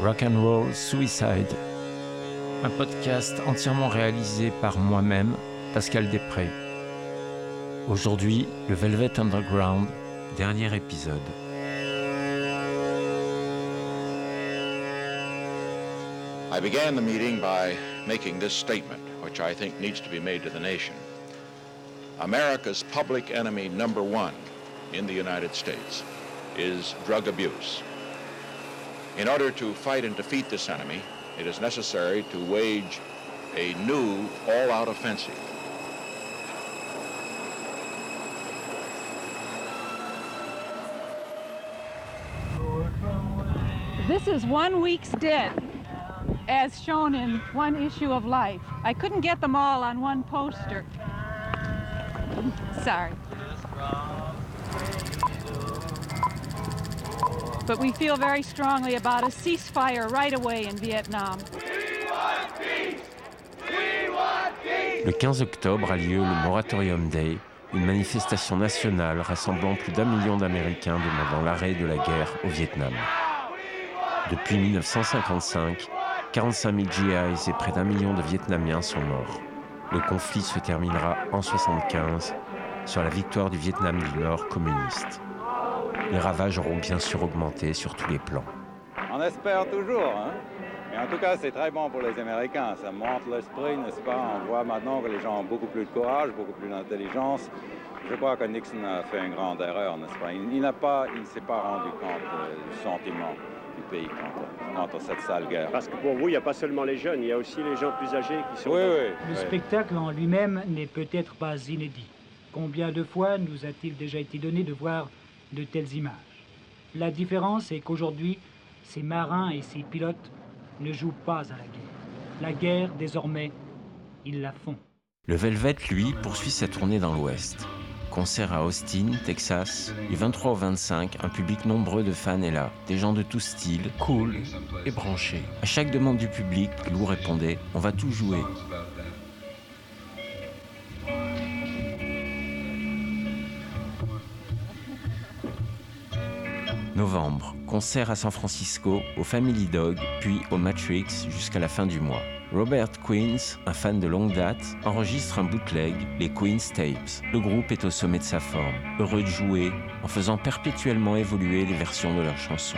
Rock and Roll Suicide, un podcast entièrement réalisé par moi-même, Pascal Després. Aujourd'hui, le Velvet Underground, dernier épisode. I began the meeting by making this statement, which I think needs to be made to the nation. America's public enemy number one in the United States is drug abuse. In order to fight and defeat this enemy, it is necessary to wage a new all-out offensive. This is 1 week's dead, as shown in one issue of Life. I couldn't get them all on one poster. Sorry. But we feel very strongly about a ceasefire right away in Vietnam. Le 15 octobre a lieu le Moratorium Day, une manifestation nationale rassemblant plus d'1 million d'Américains demandant l'arrêt de la guerre au Vietnam. Depuis 1955, 45 000 GIs et près d'1 million de Vietnamiens sont morts. Le conflit se terminera en 1975 sur la victoire du Vietnam du Nord communiste. Les ravages auront bien sûr augmenté sur tous les plans. On espère toujours, hein? Mais en tout cas, c'est très bon pour les Américains. Ça monte l'esprit, n'est-ce pas? On voit maintenant que les gens ont beaucoup plus de courage, beaucoup plus d'intelligence. Je crois que Nixon a fait une grande erreur, n'est-ce pas? Il ne s'est pas rendu compte du sentiment du pays contre cette sale guerre. Parce que pour vous, il n'y a pas seulement les jeunes, il y a aussi les gens plus âgés qui sont... Oui. Le spectacle en lui-même n'est peut-être pas inédit. Combien de fois nous a-t-il déjà été donné de voir de telles images? La différence est qu'aujourd'hui, ces marins et ces pilotes ne jouent pas à la guerre. La guerre, désormais, ils la font. Le Velvet, lui, poursuit sa tournée dans l'Ouest. Concert à Austin, Texas, du 23 au 25, un public nombreux de fans est là. Des gens de tout style, cool et branchés. À chaque demande du public, Lou répondait « On va tout jouer ». Novembre, concert à San Francisco, au Family Dog, puis au Matrix jusqu'à la fin du mois. Robert Queens, un fan de longue date, enregistre un bootleg, les Queens Tapes. Le groupe est au sommet de sa forme, heureux de jouer, en faisant perpétuellement évoluer les versions de leurs chansons.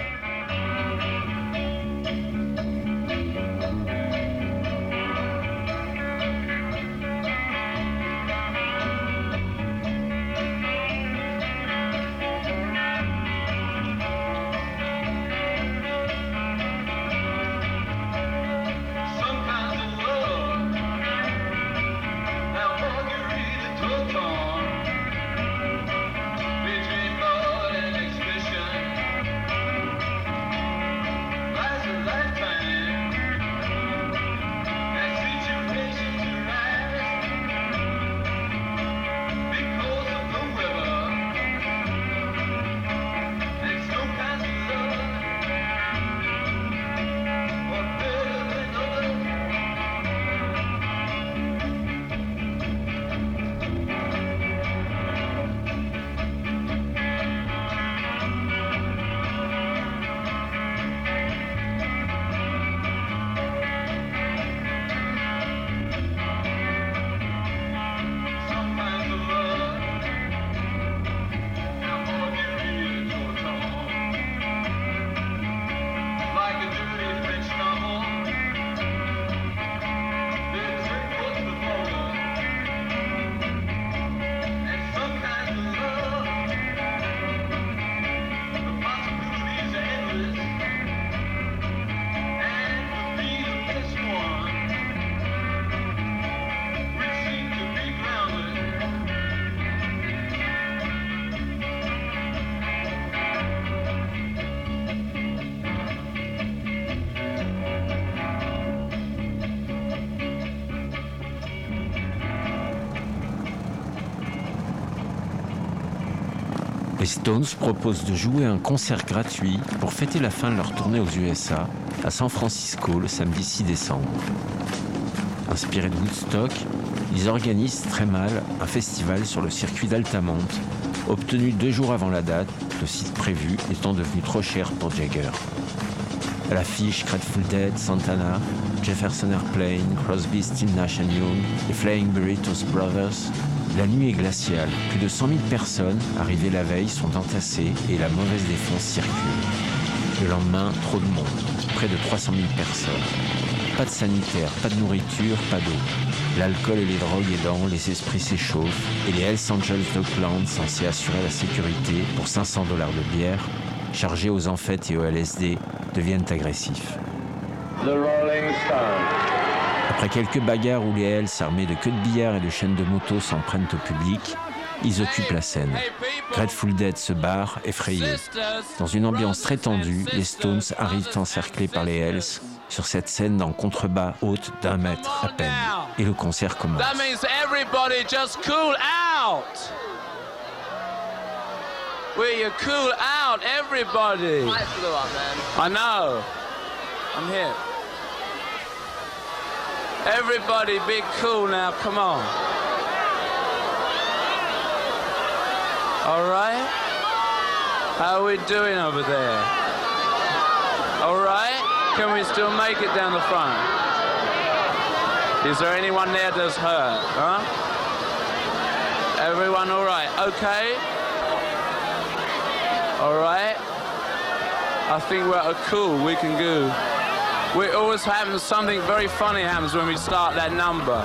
Les Stones proposent de jouer un concert gratuit pour fêter la fin de leur tournée aux USA à San Francisco le samedi 6 décembre. Inspirés de Woodstock, ils organisent très mal un festival sur le circuit d'Altamont, obtenu 2 jours avant la date, le site prévu étant devenu trop cher pour Jagger. À l'affiche, Grateful Dead, Santana, Jefferson Airplane, Crosby, Stills, Nash & Young, les Flying Burritos Brothers. La nuit est glaciale. Plus de 100 000 personnes, arrivées la veille, sont entassées et la mauvaise défense circule. Le lendemain, trop de monde. Près de 300 000 personnes. Pas de sanitaire, pas de nourriture, pas d'eau. L'alcool et les drogues aidant, les esprits s'échauffent et les Hells Angels d'Oakland, censés assurer la sécurité pour $500 de bière, chargés aux amphètes et au LSD, deviennent agressifs. The Rolling Stones. Après quelques bagarres où les Hells, armés de queues de billard et de chaînes de moto, s'en prennent au public, ils occupent la scène. Grateful Dead se barre, effrayés. Dans une ambiance très tendue, les Stones arrivent encerclés par les Hells sur cette scène en contrebas haute d'1 mètre à peine. Et le concert commence. That means everybody just cool out. Will you cool out, everybody? I blew up, man. I know. I'm here. Everybody be cool now, come on. All right? How are we doing over there? All right? Can we still make it down the front? Is there anyone there that's hurt? Huh? Everyone all right? Okay? All right? I think we're cool. We can go. We always have something very funny happens when we start that number.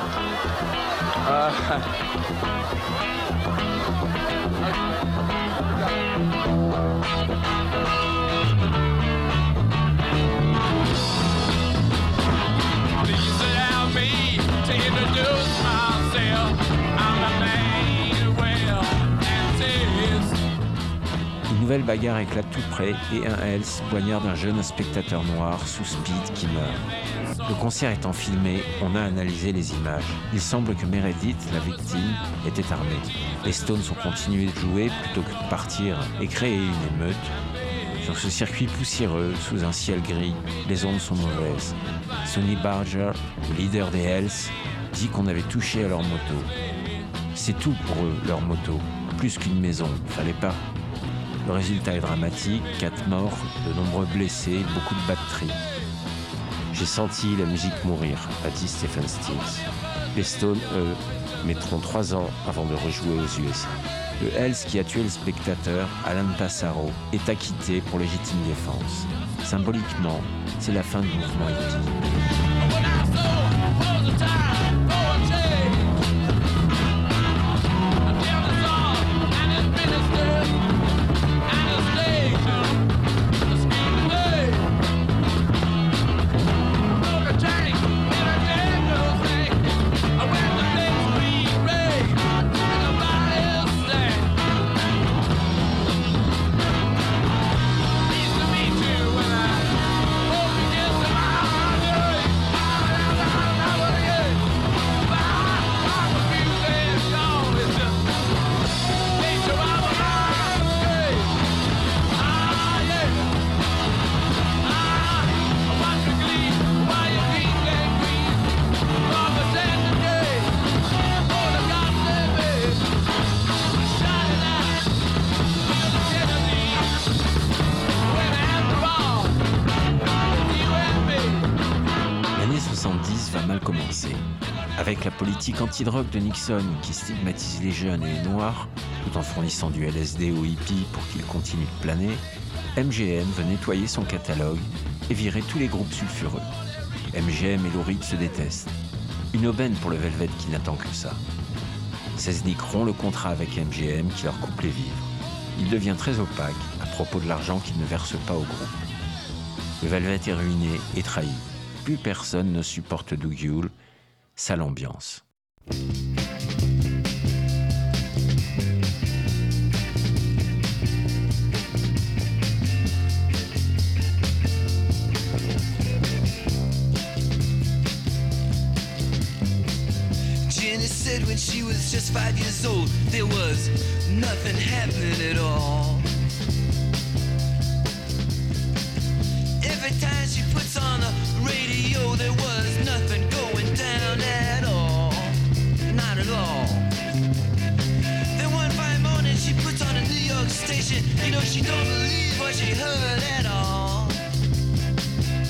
Please allow me to introduce myself. I'm the main whale and this. Une nouvelle bagarre éclate tout près et un Hells poignarde un jeune spectateur noir sous speed qui meurt. Le concert étant filmé, on a analysé les images. Il semble que Meredith, la victime, était armée. Les Stones ont continué de jouer plutôt que de partir et créer une émeute. Sur ce circuit poussiéreux, sous un ciel gris, les ondes sont mauvaises. Sonny Barger, le leader des Hells, dit qu'on avait touché à leur moto. C'est tout pour eux, leur moto. Plus qu'une maison, fallait pas. Le résultat est dramatique, 4 morts, de nombreux blessés, beaucoup de batteries. J'ai senti la musique mourir, a dit Stephen Stills. Les Stones, eux, mettront 3 ans avant de rejouer aux USA. Le Hells qui a tué le spectateur, Alan Passaro, est acquitté pour légitime défense. Symboliquement, c'est la fin du mouvement hippie. Avec la politique anti-drogue de Nixon qui stigmatise les jeunes et les noirs, tout en fournissant du LSD aux hippies pour qu'ils continuent de planer, MGM veut nettoyer son catalogue et virer tous les groupes sulfureux. MGM et Lou Reed se détestent. Une aubaine pour le Velvet qui n'attend que ça. Selznick rompt le contrat avec MGM qui leur coupe les vivres. Il devient très opaque à propos de l'argent qu'il ne verse pas au groupe. Le Velvet est ruiné et trahi. Plus personne ne supporte Doug Yule. Sale ambiance. Jenny said when she was just 5 years old, there was nothing happening at all. Every time she puts on the radio, there was nothing going down at all. Not at all. Then one fine morning she puts on a New York station. You know she don't believe what she heard at all.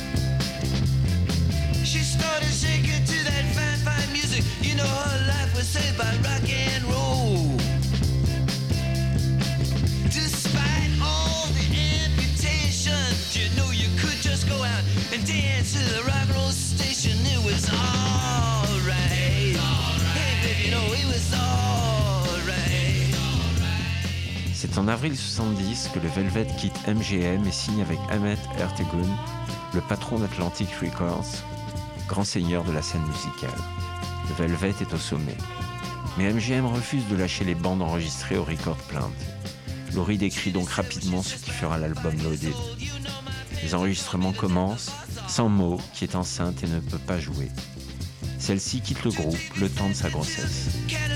and dance to the rock and roll station. It was alright. Hey baby, you know it was alright. C'est en avril 70 que le Velvet quitte MGM et signe avec Ahmet Ertegun, le patron d'Atlantic Records, grand seigneur de la scène musicale. Le Velvet est au sommet. Mais MGM refuse de lâcher les bandes enregistrées au Record Plant. Laurie décrit donc rapidement ce qui fera l'album Loaded. Les enregistrements commencent, sans Mo, qui est enceinte et ne peut pas jouer. Celle-ci quitte le groupe le temps de sa grossesse.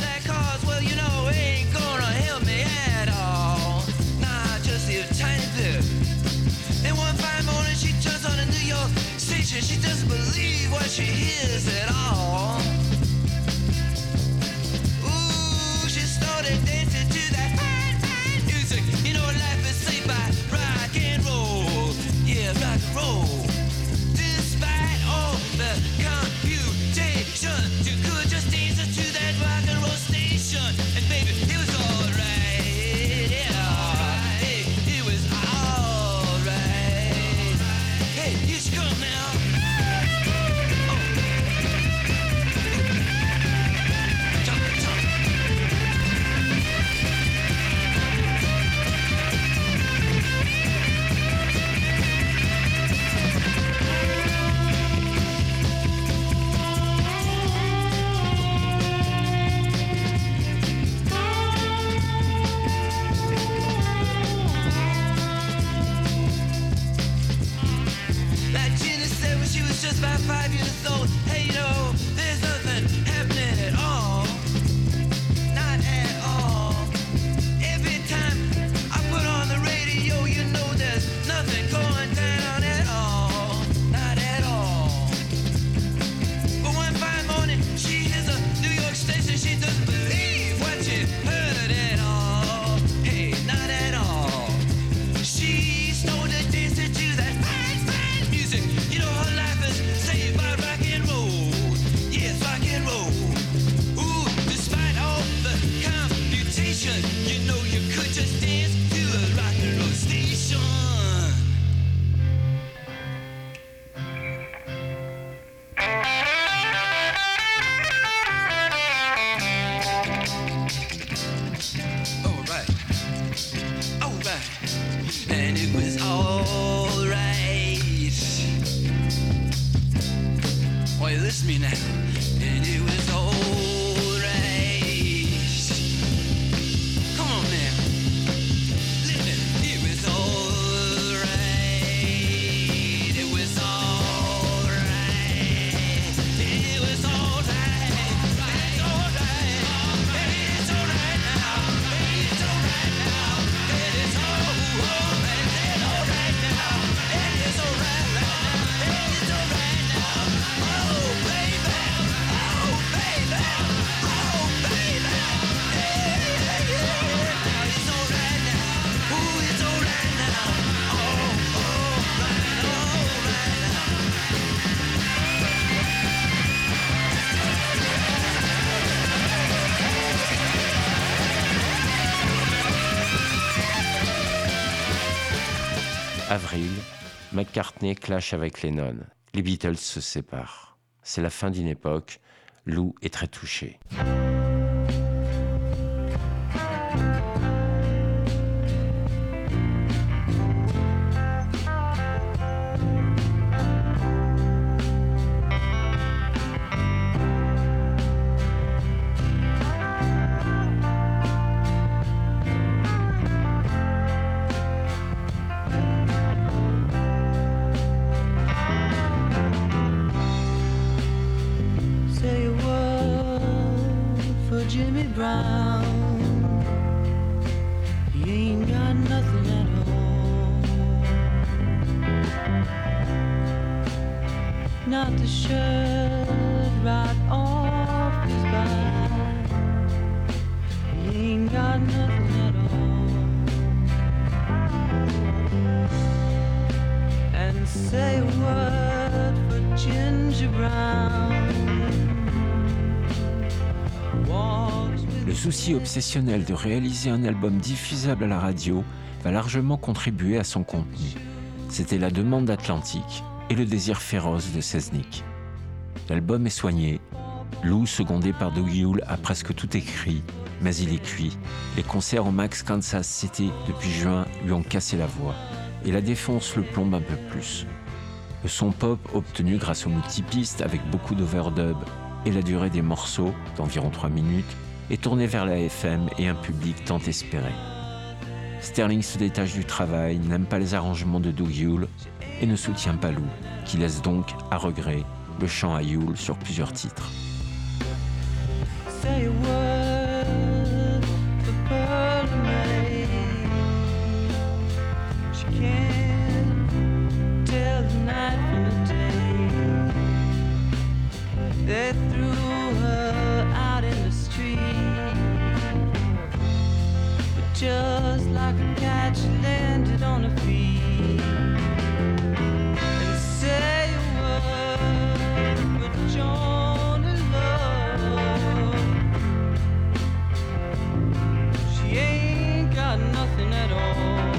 Avril, McCartney clash avec Lennon. Les Beatles se séparent. C'est la fin d'une époque. Lou est très touché. Jimmy Brown, he ain't got nothing at all. Not the shirt right off his back, he ain't got nothing at all. And say a word for Ginger Brown. Le souci obsessionnel de réaliser un album diffusable à la radio va largement contribuer à son contenu. C'était la demande d'Atlantic, et le désir féroce de Selznick. L'album est soigné. Lou, secondé par Doug Yule, a presque tout écrit, mais il est cuit. Les concerts au Max Kansas City depuis juin lui ont cassé la voix et la défonce le plombe un peu plus. Le son pop obtenu grâce aux multipistes avec beaucoup d'overdub et la durée des morceaux, d'environ 3 minutes, est tourné vers la FM et un public tant espéré. Sterling se détache du travail, n'aime pas les arrangements de Doug Yule et ne soutient pas Lou, qui laisse donc, à regret, le chant à Yule sur plusieurs titres. Say a word for Pearl May. She can't tell the night from the day. They threw her out in the street, but just like a cat, she landed on her feet. And say a word for John and love. She ain't got nothing at all.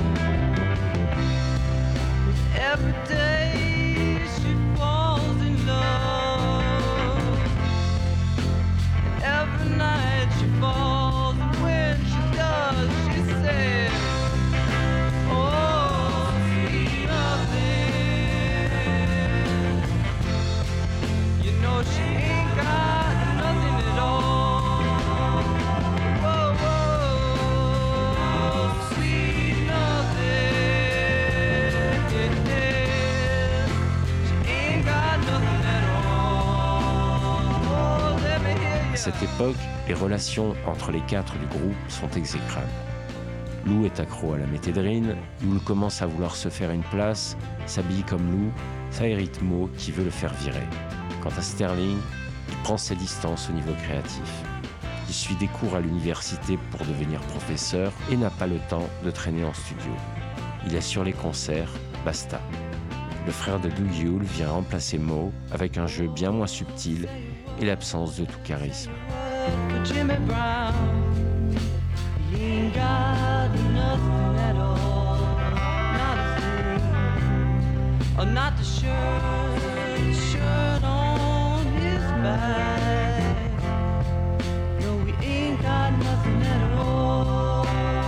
With every day she falls in love, and every night she falls, and when she does, she says, oh, sweet nothing. You know she ain't got nothing at all. Whoa, whoa, sweet nothing. She ain't got nothing at all. Oh, let me hear you. À cette époque, les relations entre les 4 du groupe sont exécrables. Lou est accro à la méthédrine, Yule commence à vouloir se faire une place, s'habille comme Lou, ça irrite Mo qui veut le faire virer. Quant à Sterling, il prend ses distances au niveau créatif. Il suit des cours à l'université pour devenir professeur et n'a pas le temps de traîner en studio. Il assure les concerts, basta. Le frère de Doug Yule vient remplacer Mo avec un jeu bien moins subtil et l'absence de tout charisme. For Jimmy Brown, he ain't got nothing at all. Not a thing, or not the shirt on his back. No, we ain't got nothing at all.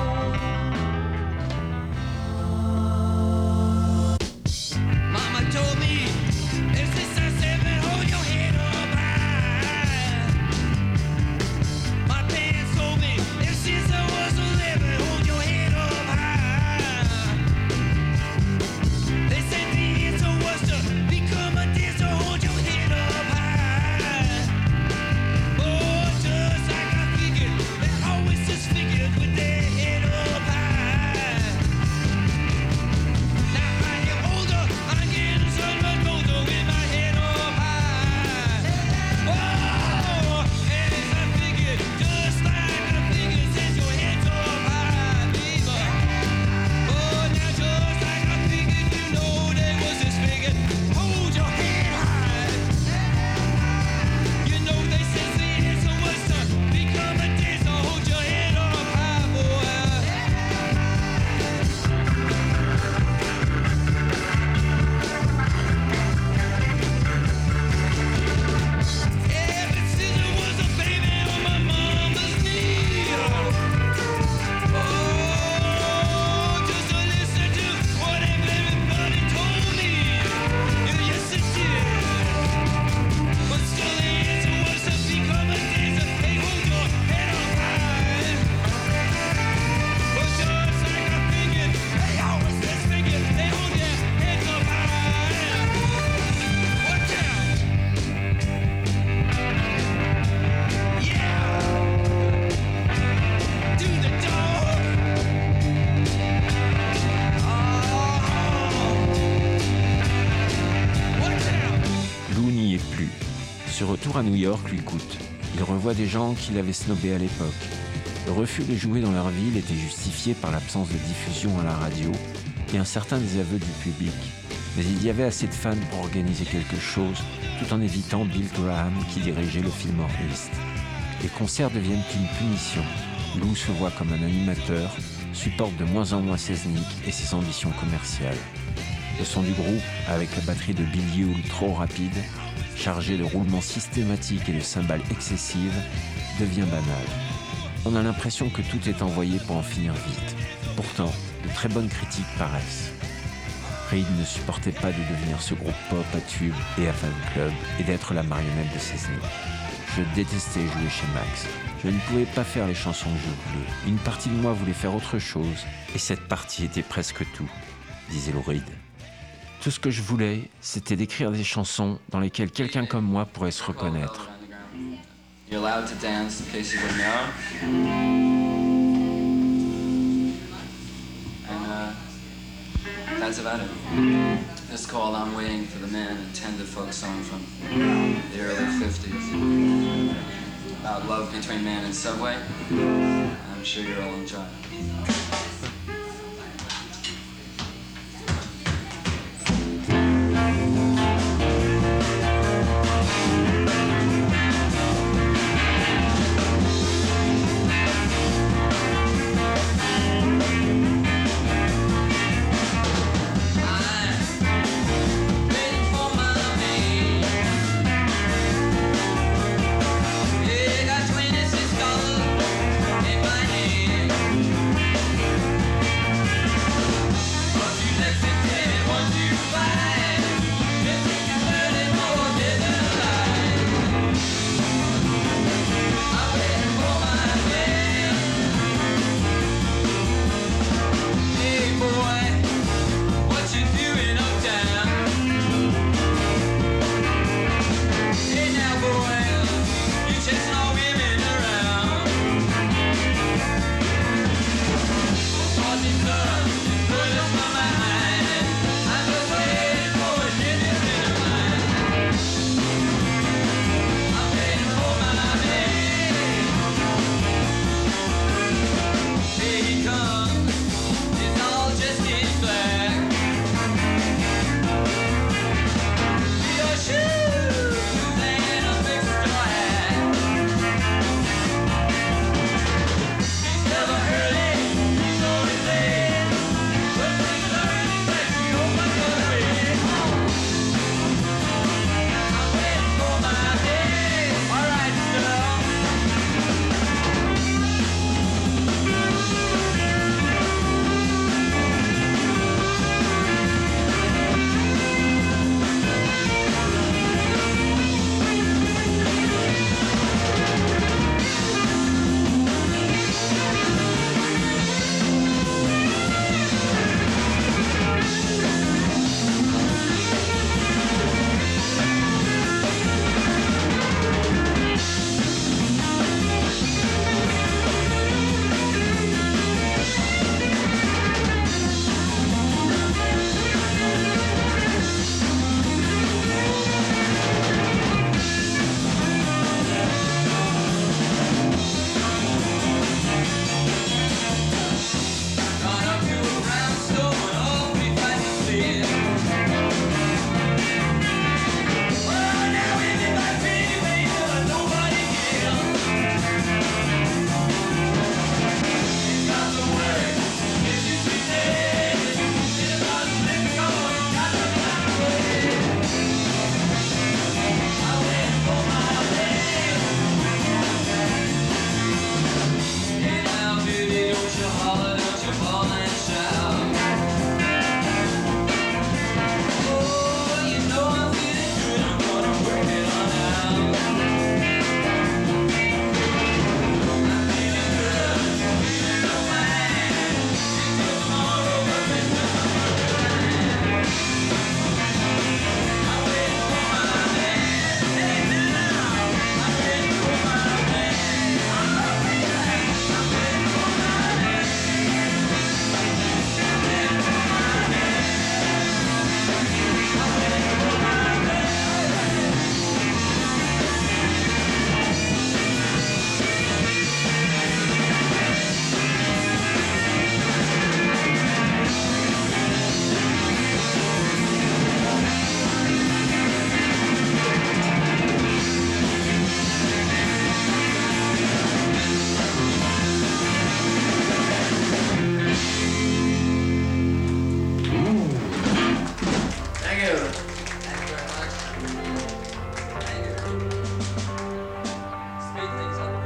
Mama told me, if it's a 7, hold your head up high. My parents told me, if Caesar was 11, hold your head up high. They said the answer was to become a dancer, hold your head up high. Oh, just like I figured, they always just figured with their head up high. Now I get older, I'm getting so much older with my head up high. Oh, and as I figured, just like I figured, since your head's up high, baby. Oh, now just like I figured, you know they was just figured, hold your head high. You know they said the answer was to become a dancer, hold your head up high, boy. Every Caesar was a baby on my mama's knee. Oh, just to listen to what everybody told me. Yeah, yes it did. But still the answer was to become a dancer. Hey, hold your head up high. But just like I figured, they always just figured, they hold their heads up high. Watch out. Yeah. Do the door. Watch out. Lou n'y est plus. Ce retour à New York lui coûte. Il revoit des gens qui l'avaient snobé à l'époque. Le refus de jouer dans leur ville était justifié par l'absence de diffusion à la radio et un certain désaveu du public. Mais il y avait assez de fans pour organiser quelque chose, tout en évitant Bill Graham qui dirigeait le Fillmore East. Les concerts deviennent une punition. Lou se voit comme un animateur, supporte de moins en moins Selznick et ses ambitions commerciales. Le son du groupe, avec la batterie de Bill Yule trop rapide, chargée de roulements systématiques et de cymbales excessives, devient banal. On a l'impression que tout est envoyé pour en finir vite. Pourtant, de très bonnes critiques paraissent. Reed ne supportait pas de devenir ce groupe pop à tube et à fan club et d'être la marionnette de ses amis. Je détestais jouer chez Max. Je ne pouvais pas faire les chansons que je voulais. Une partie de moi voulait faire autre chose et cette partie était presque tout, disait Lou Reed. Tout ce que je voulais, c'était d'écrire des chansons dans lesquelles quelqu'un comme moi pourrait se reconnaître. You're allowed to dance in case you wouldn't know. And that's about it. It's called I'm Waiting for the Man, a tender folk song from the early 50s. About love between man and subway. I'm sure you'll all enjoy it. you. Thank you very much. Thank you. Speed things up.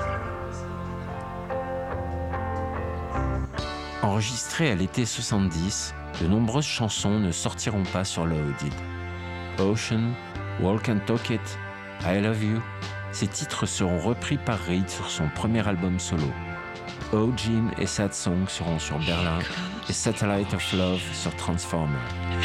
Enregistrées à l'été 70, de nombreuses chansons ne sortiront pas sur Loaded. Ocean, Walk and Talk It, I Love You, ces titres seront repris par Reed sur son premier album solo. Oh Jim et Sad Song seront sur Berlin et Satellite of Love sur Transformer.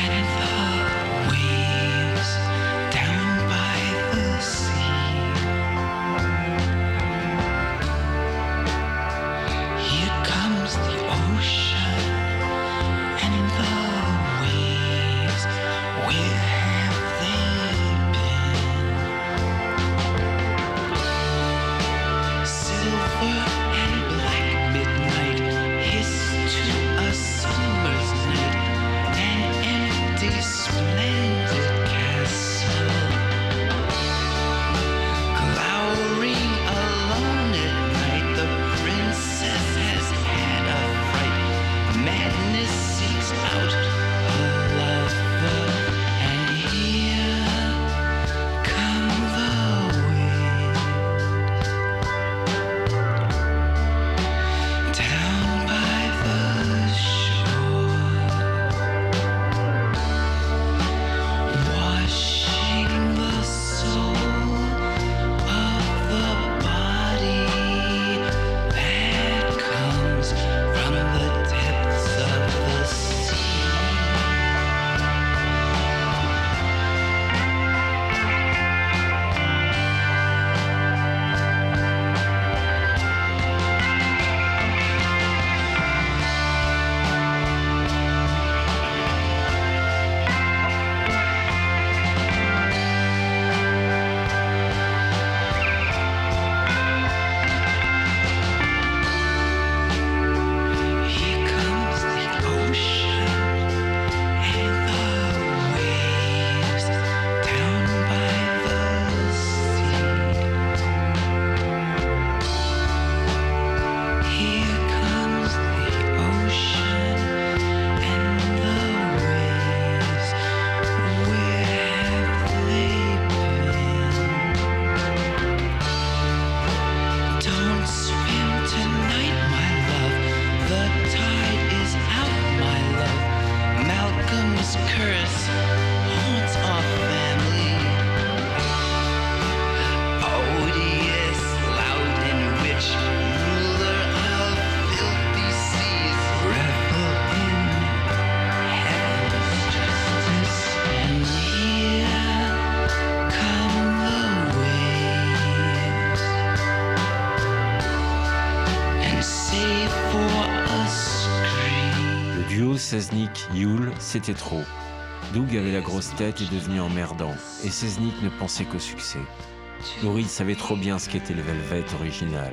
Sesnick-Yule, c'était trop. Doug avait la grosse tête et devenait emmerdant, et Sesnick ne pensait qu'au succès. Lou Reed savait trop bien ce qu'était le Velvet original.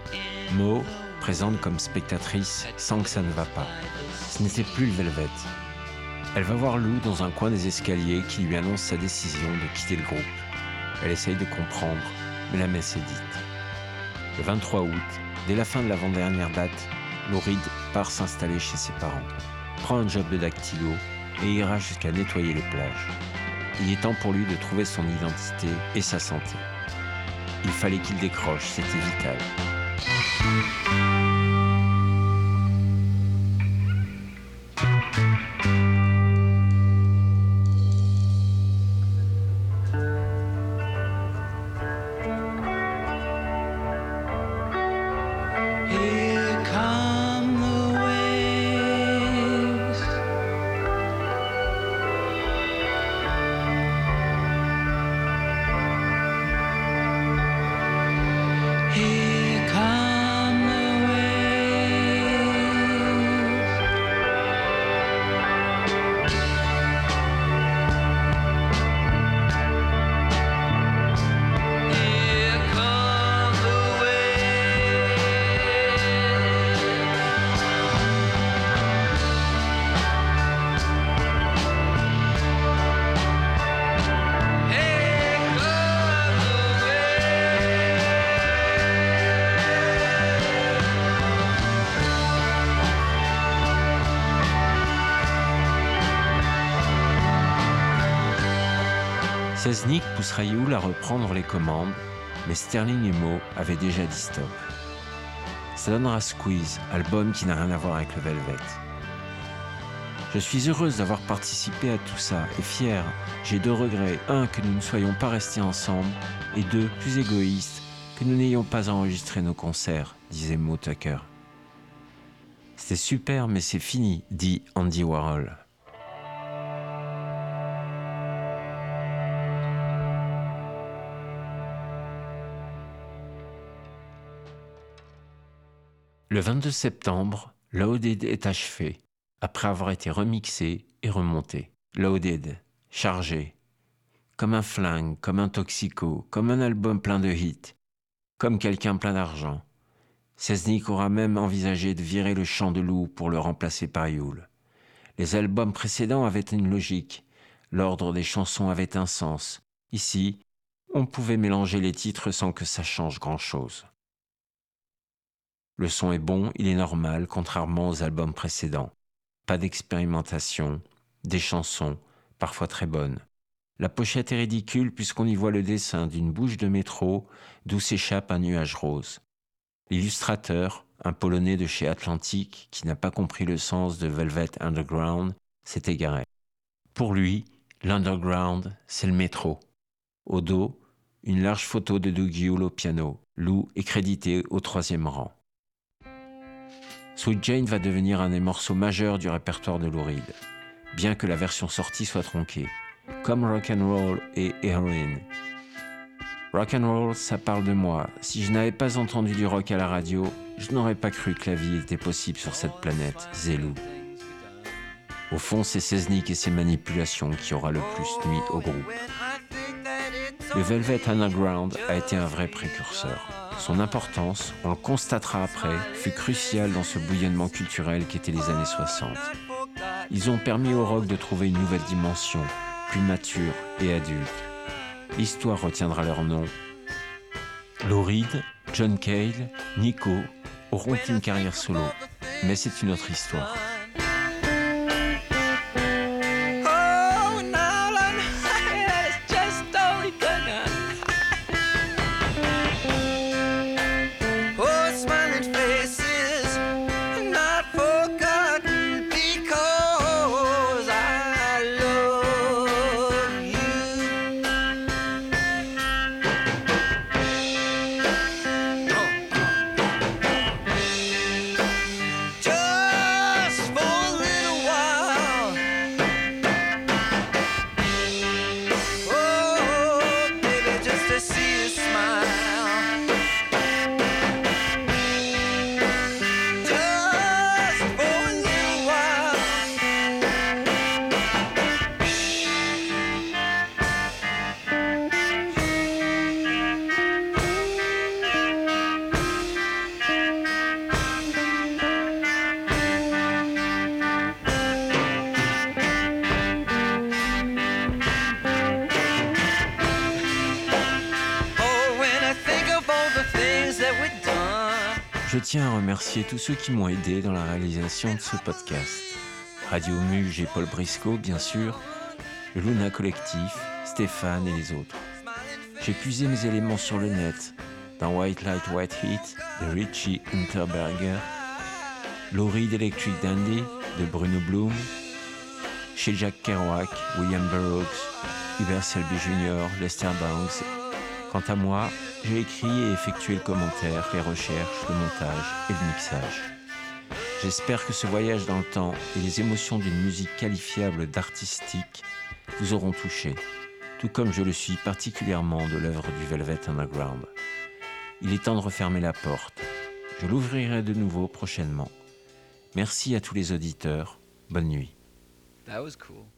Mo, présente comme spectatrice, sent que ça ne va pas. Ce n'était plus le Velvet. Elle va voir Lou dans un coin des escaliers qui lui annonce sa décision de quitter le groupe. Elle essaye de comprendre, mais la messe est dite. Le 23 août, dès la fin de l'avant-dernière date, Lou Reed part s'installer chez ses parents, prend un job de dactylo et ira jusqu'à nettoyer les plages. Il est temps pour lui de trouver son identité et sa santé. Il fallait qu'il décroche, c'était vital. Here come the Selznick pousse Raioul à reprendre les commandes, mais Sterling et Moe avaient déjà dit stop. Ça donnera Squeeze, album qui n'a rien à voir avec le Velvet. Je suis heureuse d'avoir participé à tout ça et fière. J'ai 2 regrets. 1, que nous ne soyons pas restés ensemble. Et 2, plus égoïste, que nous n'ayons pas enregistré nos concerts, disait Moe Tucker. C'était super, mais c'est fini, dit Andy Warhol. Le 22 septembre, Loaded est achevé, après avoir été remixé et remonté. Loaded, chargé, comme un flingue, comme un toxico, comme un album plein de hits, comme quelqu'un plein d'argent. Selznick aura même envisagé de virer le chant de loup pour le remplacer par Yule. Les albums précédents avaient une logique, l'ordre des chansons avait un sens. Ici, on pouvait mélanger les titres sans que ça change grand-chose. Le son est bon, il est normal, contrairement aux albums précédents. Pas d'expérimentation, des chansons, parfois très bonnes. La pochette est ridicule puisqu'on y voit le dessin d'une bouche de métro d'où s'échappe un nuage rose. L'illustrateur, un Polonais de chez Atlantic qui n'a pas compris le sens de Velvet Underground, s'est égaré. Pour lui, l'Underground, c'est le métro. Au dos, une large photo de Doug Yule au piano. Lou est crédité au 3e rang. Sweet Jane va devenir un des morceaux majeurs du répertoire de Lou Reed, bien que la version sortie soit tronquée, comme Rock'n'Roll et Heroin. Rock'n'Roll, ça parle de moi. Si je n'avais pas entendu du rock à la radio, je n'aurais pas cru que la vie était possible sur cette planète, disait Lou. Au fond, c'est Selznick et ses manipulations qui aura le plus nuit au groupe. Le Velvet Underground a été un vrai précurseur. Son importance, on le constatera après, fut cruciale dans ce bouillonnement culturel qu'étaient les années 60. Ils ont permis au rock de trouver une nouvelle dimension, plus mature et adulte. L'histoire retiendra leur nom. Lou Reed, John Cale, Nico auront une carrière solo, mais c'est une autre histoire. Je tiens à remercier tous ceux qui m'ont aidé dans la réalisation de ce podcast. Radio Muge et Paul Briscoe, bien sûr, le Luna Collectif, Stéphane et les autres. J'ai puisé mes éléments sur le net, dans White Light, White Heat de Richie Unterberger, Lou Reed Electric Dandy de Bruno Blum, chez Jack Kerouac, William Burroughs, Hubert Selby Jr., Lester Bangs. Quant à moi, j'ai écrit et effectué le commentaire, les recherches, le montage et le mixage. J'espère que ce voyage dans le temps et les émotions d'une musique qualifiable d'artistique vous auront touché, tout comme je le suis particulièrement de l'œuvre du Velvet Underground. Il est temps de refermer la porte. Je l'ouvrirai de nouveau prochainement. Merci à tous les auditeurs. Bonne nuit. That was cool.